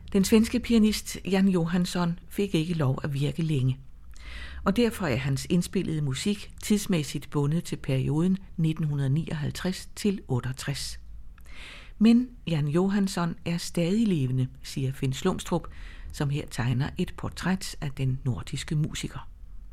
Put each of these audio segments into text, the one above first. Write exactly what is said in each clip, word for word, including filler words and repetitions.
Den svenske pianist Jan Johansson fik ikke lov at virke længe, og derfor er hans indspillede musik tidsmæssigt bundet til perioden nitten nioghalvtreds til otteogtres. Men Jan Johansson er stadig levende, siger Finn Slumstrup, som her tegner et portræt af den nordiske musiker.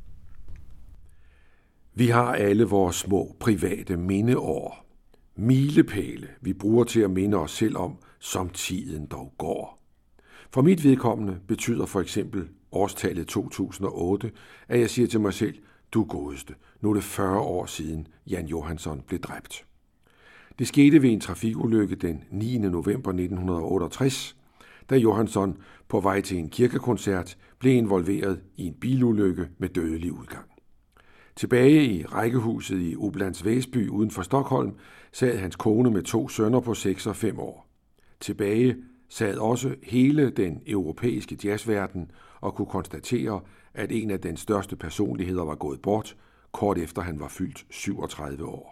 Vi har alle vores små private mindeår. Milepæle, vi bruger til at minde os selv om, som tiden dog går. For mit vedkommende betyder for eksempel årstallet to tusind og otte, at jeg siger til mig selv, du godeste, nu er det fyrre år siden Jan Johansson blev dræbt. Det skete ved en trafikulykke den niende november nitten otteogtres, da Johansson på vej til en kirkekoncert blev involveret i en bilulykke med dødelig udgang. Tilbage i rækkehuset i Upplands Väsby uden for Stockholm sad hans kone med to sønner på seks og fem år. Tilbage sad også hele den europæiske jazzverden og kunne konstatere, at en af dens største personligheder var gået bort, kort efter han var fyldt syvogtredive år.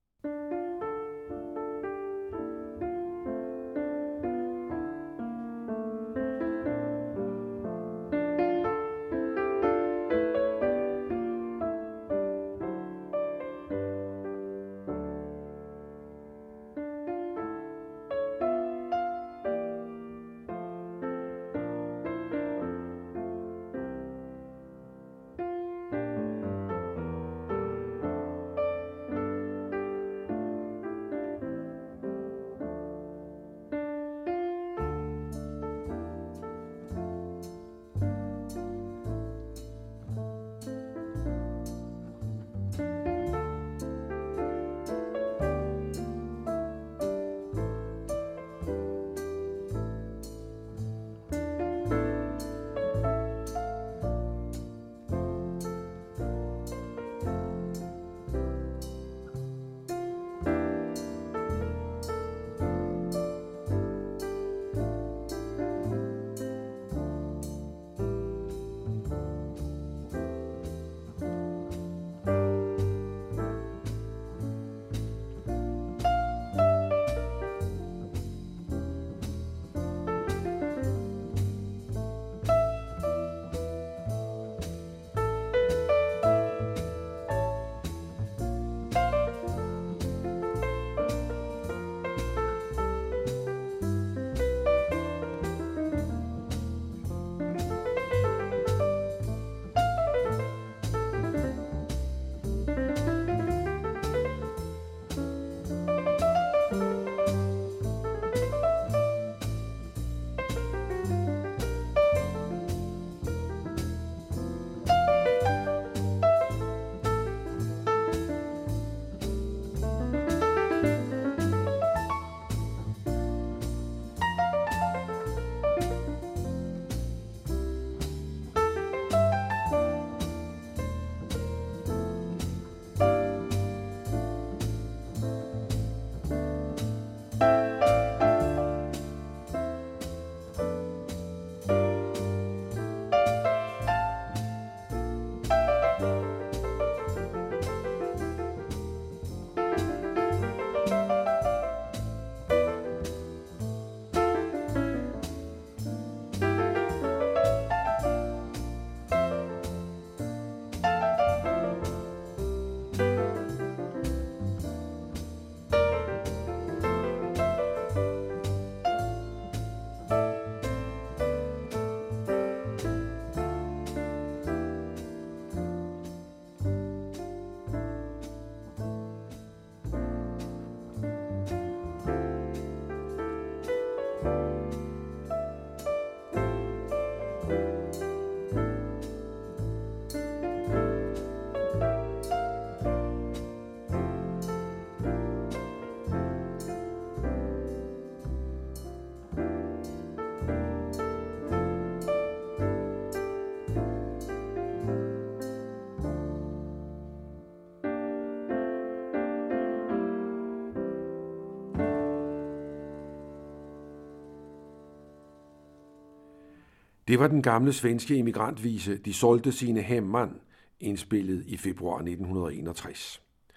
Det var den gamle svenske emigrantvise De solgte sine hemman, indspillet i februar nitten enogtres.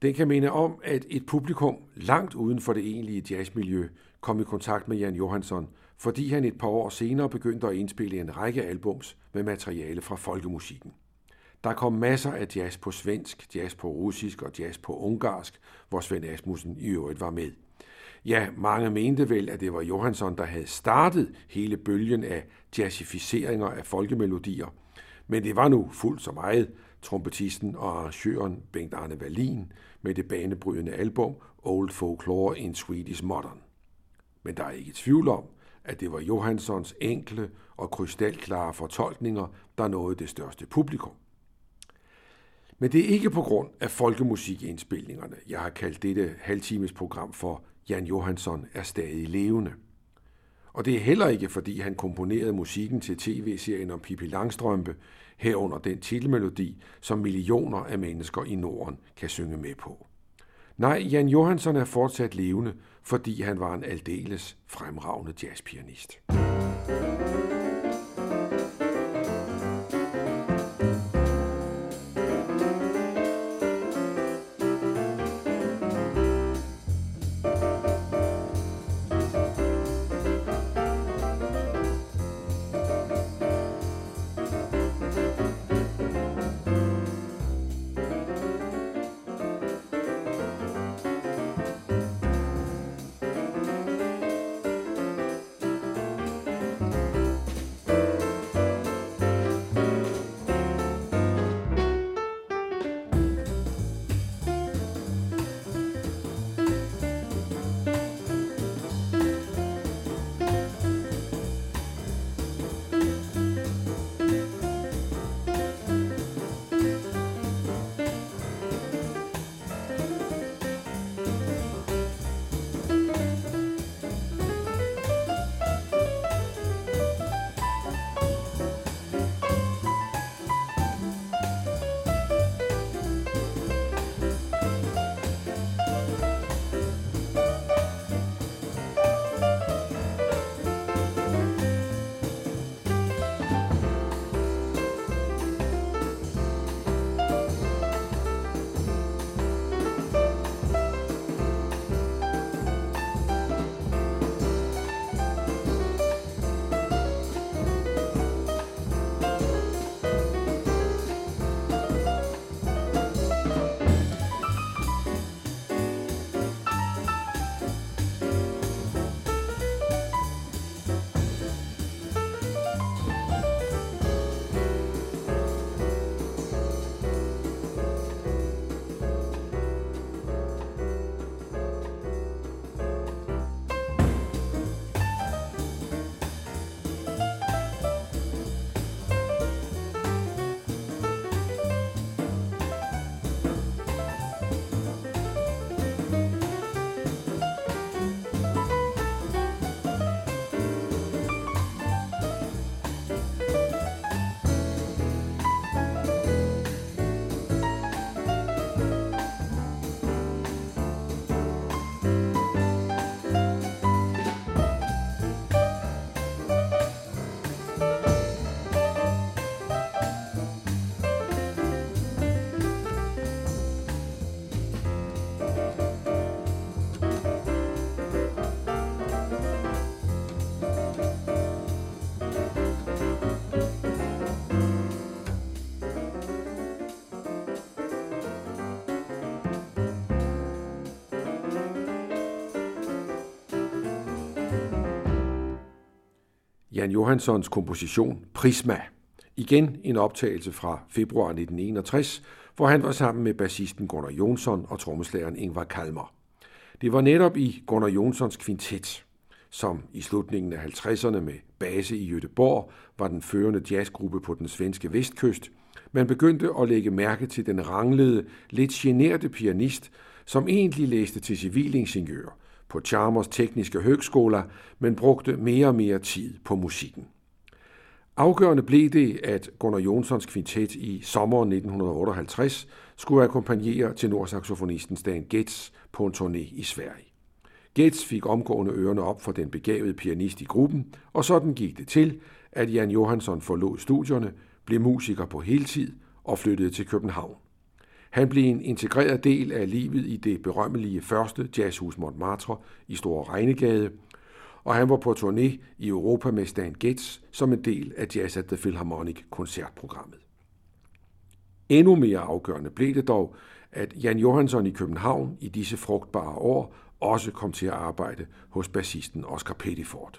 Den kan minde om, at et publikum langt uden for det egentlige jazzmiljø kom i kontakt med Jan Johansson, fordi han et par år senere begyndte at indspille en række albums med materiale fra folkemusikken. Der kom masser af jazz på svensk, jazz på russisk og jazz på ungarsk, hvor Svend Asmussen i øvrigt var med. Ja, mange mente vel, at det var Johansson, der havde startet hele bølgen af jazzificeringer af folkemelodier, men det var nu fuldt så meget trompetisten og arrangøren Bengt Arne Wallin med det banebrydende album Old Folklore in Swedish Modern. Men der er ikke tvivl om, at det var Johanssons enkle og krystalklare fortolkninger, der nåede det største publikum. Men det er ikke på grund af folkemusikindspilningerne, jeg har kaldt dette halvtimesprogram for Jan Johansson er stadig levende. Og det er heller ikke, fordi han komponerede musikken til tv-serien om Pippi Langstrømpe, herunder den titelmelodi, som millioner af mennesker i Norden kan synge med på. Nej, Jan Johansson er fortsat levende, fordi han var en aldeles fremragende jazzpianist. Jan Johanssons komposition Prisma. Igen en optagelse fra februar nitten enogtres, hvor han var sammen med bassisten Gunnar Jonsson og trommeslageren Ingvar Kalmer. Det var netop i Gunnar Jonssons kvintet, som i slutningen af halvtredserne med base i Göteborg var den førende jazzgruppe på den svenske vestkyst, man begyndte at lægge mærke til den ranglede, lidt generte pianist, som egentlig læste til civilingeniør på Chalmers Tekniske Högskola, men brugte mere og mere tid på musikken. Afgørende blev det, at Gunnar Jonssons kvintet i sommeren nitten otteoghalvtreds skulle akkompagnere tenorsaxofonisten Stan Getz på en turné i Sverige. Getz fik omgående ørerne op for den begavede pianist i gruppen, og sådan gik det til, at Jan Johansson forlod studierne, blev musiker på heltid og flyttede til København. Han blev en integreret del af livet i det berømmelige første jazzhus Montmartre i Store Regnegade, og han var på turné i Europa med Stan Getz som en del af Jazz at the Philharmonic koncertprogrammet. Endnu mere afgørende blev det dog, at Jan Johansson i København i disse frugtbare år også kom til at arbejde hos bassisten Oscar Pettiford.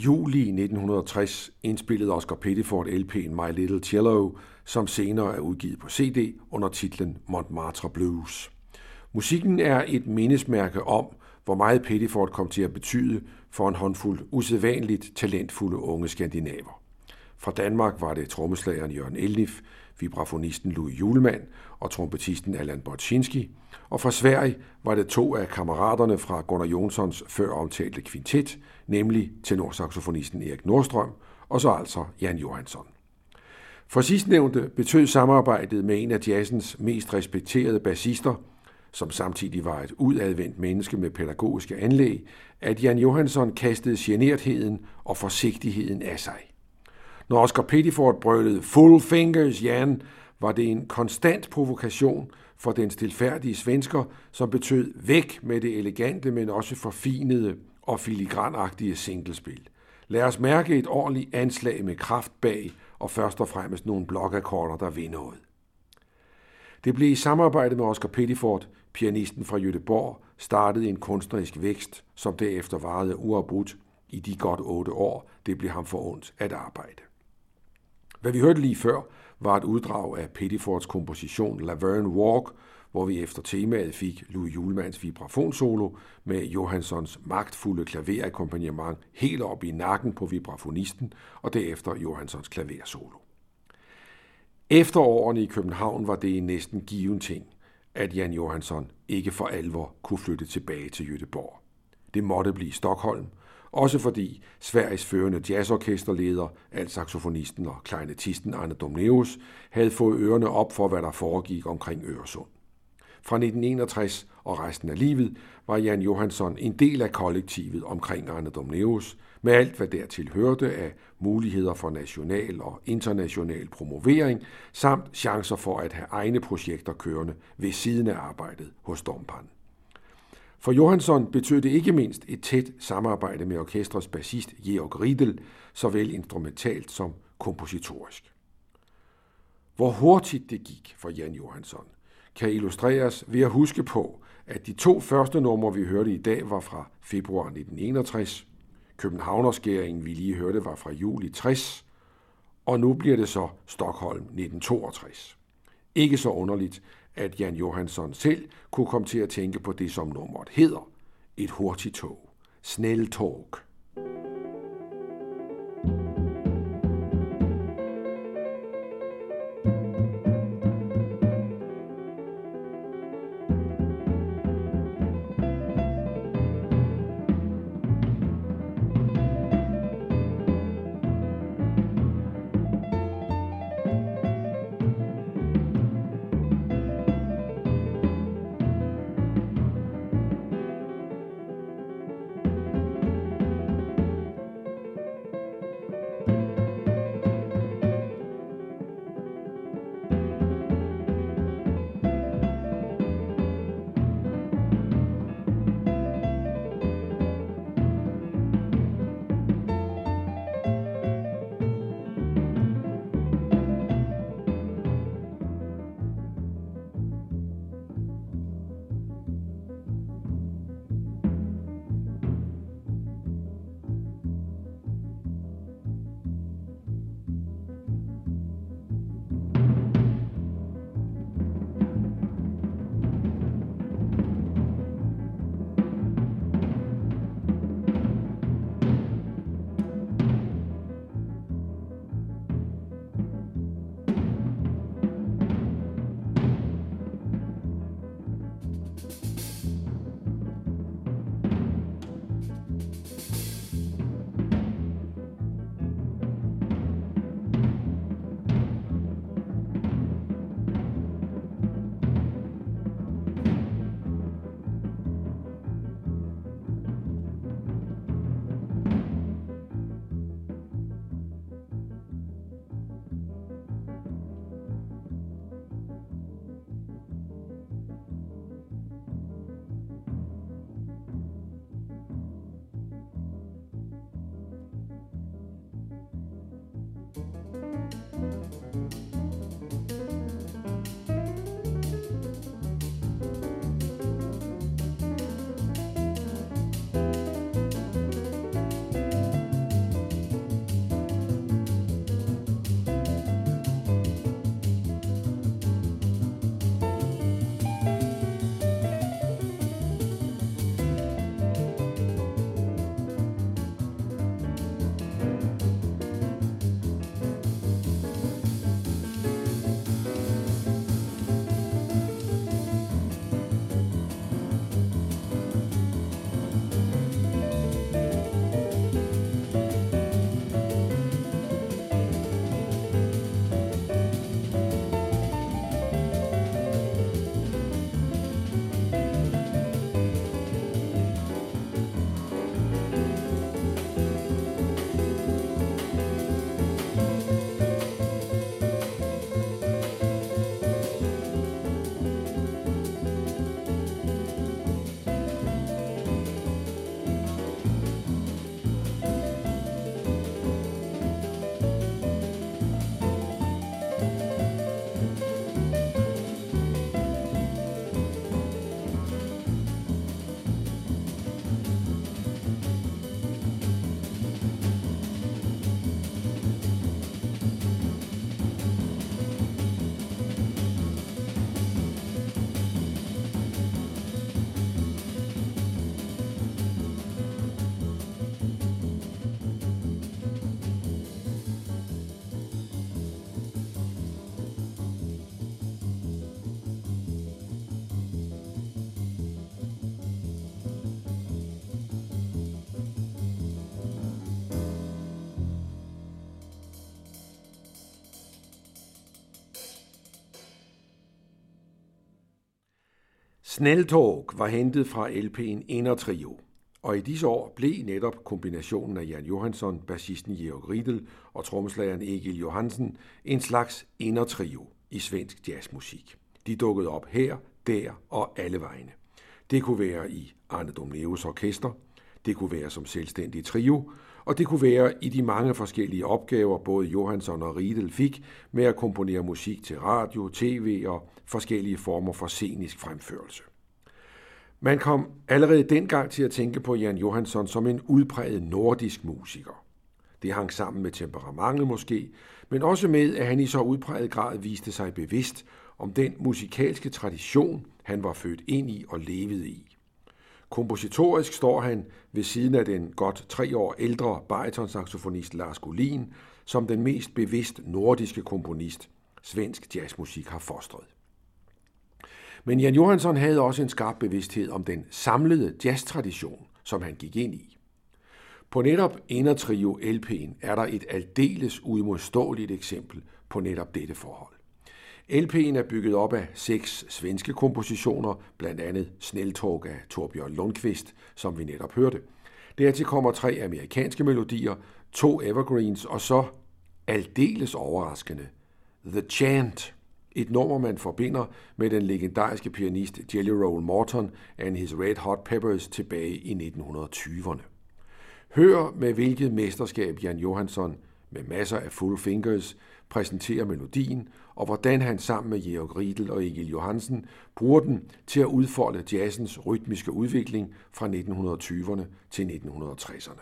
juli nitten tres indspillede Oscar Pettiford L P'en My Little Cello, som senere er udgivet på C D under titlen Montmartre Blues. Musikken er et mindesmærke om, hvor meget Pettiford kom til at betyde for en håndfuld usædvanligt talentfulde unge skandinaver. Fra Danmark var det trommeslageren Jørgen Elnif, vibrafonisten Louis Julemand og trompetisten Allan Borczynski, og fra Sverige var det to af kammeraterne fra Gunnar Jonssons før omtalte kvintet, nemlig tenorsaxofonisten Erik Nordstrøm og så altså Jan Johansson. For sidstnævnte betød samarbejdet med en af jazzens mest respekterede bassister, som samtidig var et udadvendt menneske med pædagogiske anlæg, at Jan Johansson kastede genertheden og forsigtigheden af sig. Når Oscar Pettiford brølede "Full fingers, Jan", var det en konstant provokation for den stilfærdige svensker, som betød væk med det elegante, men også forfinede og filigranagtige singlespil. Lad os mærke et ordentligt anslag med kraft bag, og først og fremmest nogle blokakkorder, der vil noget. Det blev i samarbejde med Oscar Pettiford, pianisten fra Göteborg, startede en kunstnerisk vækst, som derefter varede uafbrudt i de godt otte år, det blev ham forundt at arbejde. Hvad vi hørte lige før, var et uddrag af Pettifords komposition Laverne Walk, hvor vi efter temaet fik Louis Julemands vibrafonsolo med Johanssons magtfulde klaverakkompagnement helt op i nakken på vibrafonisten og derefter Johanssons klaversolo. Efter årene i København var det en næsten given ting, at Jan Johansson ikke for alvor kunne flytte tilbage til Göteborg. Det måtte blive Stockholm, også fordi Sveriges førende jazzorkesterleder, altsaxofonisten og klarinettisten Arne Domneus, havde fået ørerne op for, hvad der foregik omkring Øresund. Fra nitten enogtres og resten af livet var Jan Johansson en del af kollektivet omkring Arne Domneus, med alt hvad dertil hørte af muligheder for national og international promovering, samt chancer for at have egne projekter kørende ved siden af arbejdet hos Dompan. For Johansson betød det ikke mindst et tæt samarbejde med orkestrets bassist Georg Riedel, såvel instrumentalt som kompositorisk. Hvor hurtigt det gik for Jan Johansson, kan illustreres ved at huske på, at de to første numre, vi hørte i dag, var fra februar nitten enogtres, Københavnerskæringen, vi lige hørte, var fra juli tres, og nu bliver det så Stockholm nitten toogtres. Ikke så underligt, at Jan Johansson selv kunne komme til at tænke på det, som nummeret hedder, et hurtigt tog, Snälltåg. Snälltåg var hentet fra L P'en Indertrio, og i disse år blev netop kombinationen af Jan Johansson, bassisten Georg Riedel og trommeslageren Egil Johansen en slags indertrio i svensk jazzmusik. De dukkede op her, der og alle vegne. Det kunne være i Arne Domneus orkester, det kunne være som selvstændig trio, og det kunne være i de mange forskellige opgaver, både Johansson og Riedel fik med at komponere musik til radio, tv og forskellige former for scenisk fremførelse. Man kom allerede dengang til at tænke på Jan Johansson som en udpræget nordisk musiker. Det hang sammen med temperamentet måske, men også med, at han i så udpræget grad viste sig bevidst om den musikalske tradition, han var født ind i og levede i. Kompositorisk står han ved siden af den godt tre år ældre baritonsaxofonist Lars Gullin som den mest bevidst nordiske komponist, svensk jazzmusik har fostret. Men Jan Johansson havde også en skarp bevidsthed om den samlede jazztradition, som han gik ind i. På netop Indertrio L P'en er der et aldeles uimodståeligt eksempel på netop dette forhold. L P'en er bygget op af seks svenske kompositioner, blandt andet Snälltåg af Torbjørn Lundqvist, som vi netop hørte. Dertil kommer tre amerikanske melodier, to evergreens og så, aldeles overraskende, The Chant, et nummer man forbinder med den legendariske pianist Jelly Roll Morton and his Red Hot Peppers tilbage i nitten tyverne. Hør med hvilket mesterskab Jan Johansson med masser af full fingers præsenterer melodien, og hvordan han sammen med Georg Riedel og Egil Johansen bruger den til at udfolde jazzens rytmiske udvikling fra nitten tyverne til nitten tresserne.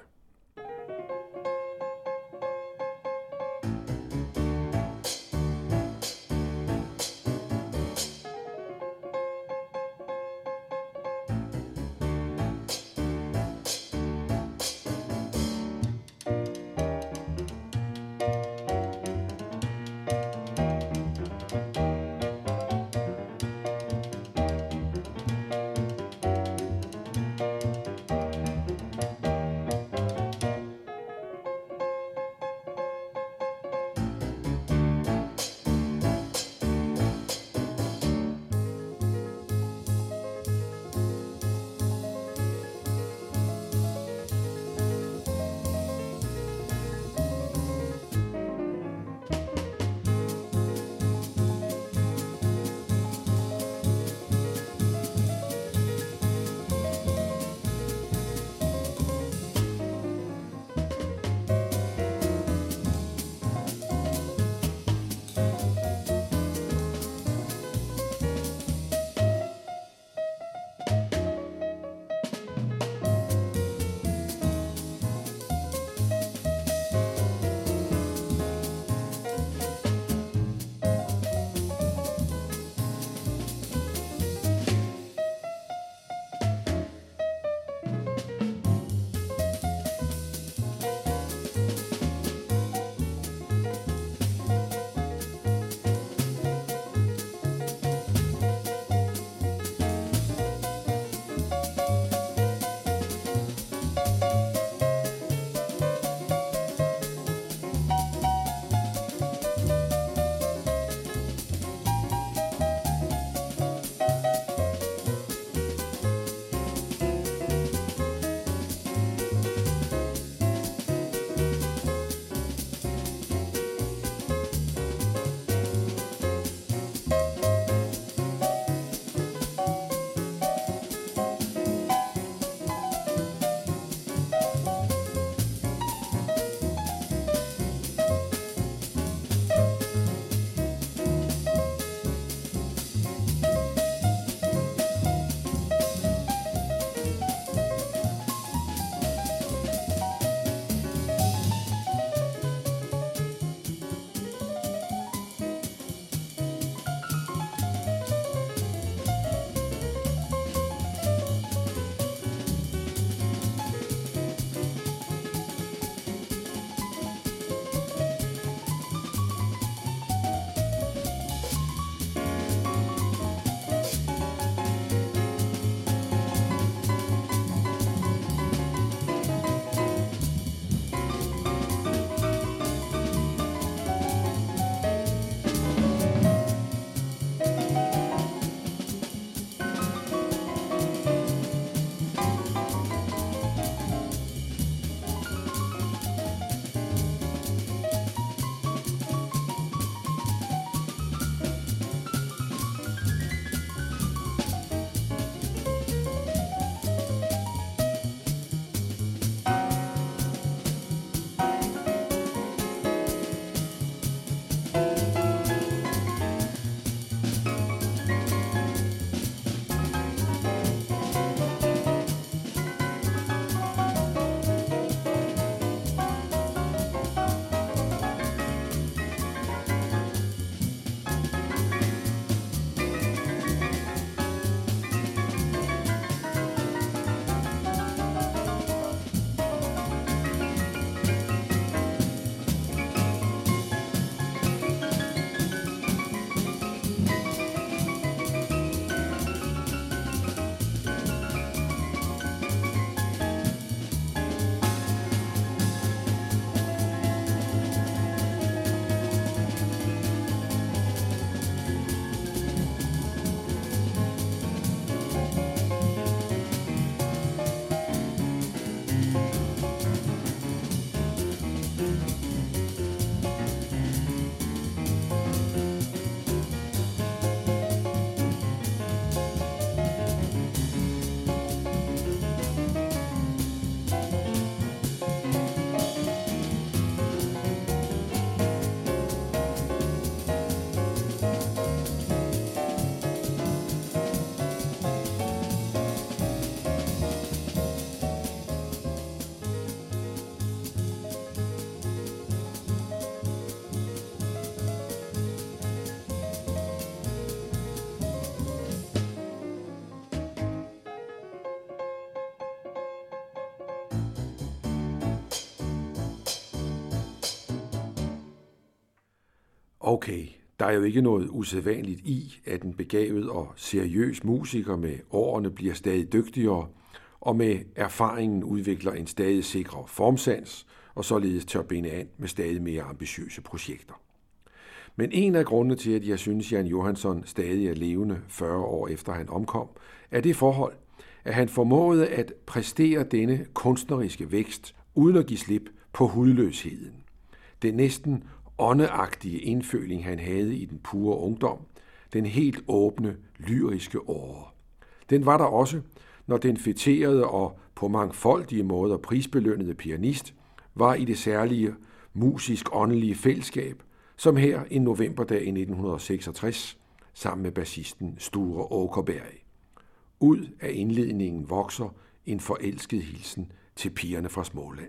Okay, der er jo ikke noget usædvanligt i, at en begavet og seriøs musiker med årene bliver stadig dygtigere, og med erfaringen udvikler en stadig sikrere formsans, og således tør binde an med stadig mere ambitiøse projekter. Men en af grundene til, at jeg synes, Jan Johansson stadig er levende fyrre år efter han omkom, er det forhold, at han formåede at præstere denne kunstneriske vækst, uden at give slip på hudløsheden. Den næsten åndeagtige indføling, han havde i den pure ungdom, den helt åbne, lyriske åre. Den var der også, når den fætterede og på mangfoldige måder prisbelønnede pianist var i det særlige musisk-åndelige fællesskab, som her en novemberdag i nitten seksogtres, sammen med bassisten Sture Åkerberg. Ud af indledningen vokser en forelsket hilsen til pigerne fra Småland.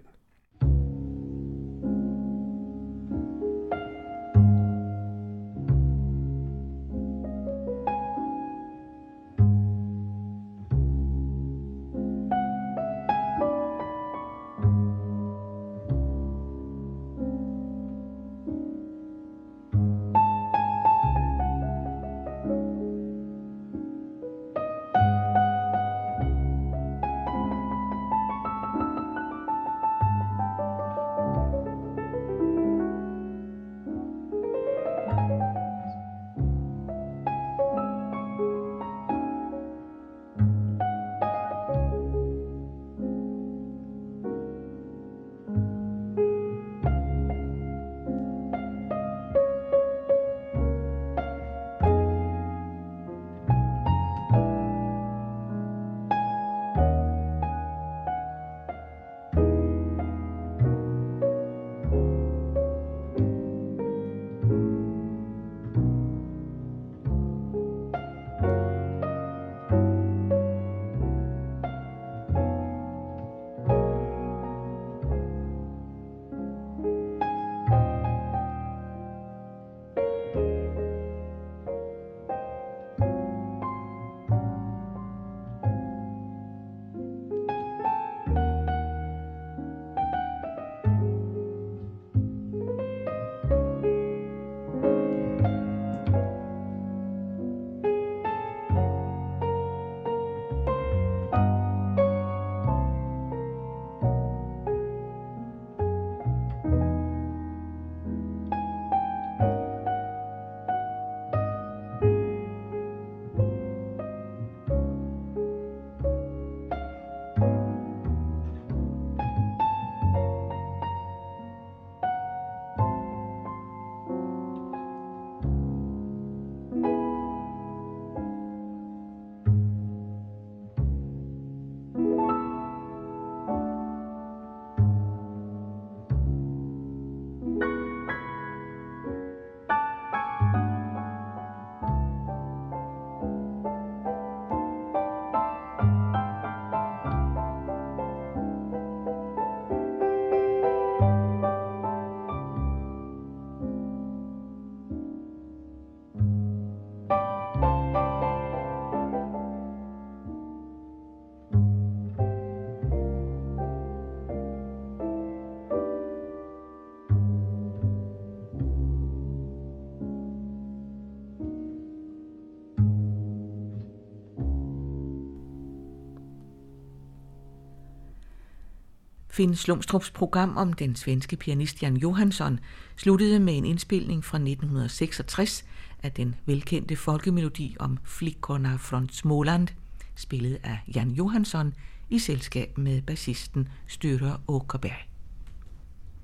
Finn Slumstrups program om den svenske pianist Jan Johansson sluttede med en indspilning fra nitten seksogtres af den velkendte folkemelodi om Flickorna från Småland, spillet af Jan Johansson i selskab med bassisten Sture Åkerberg.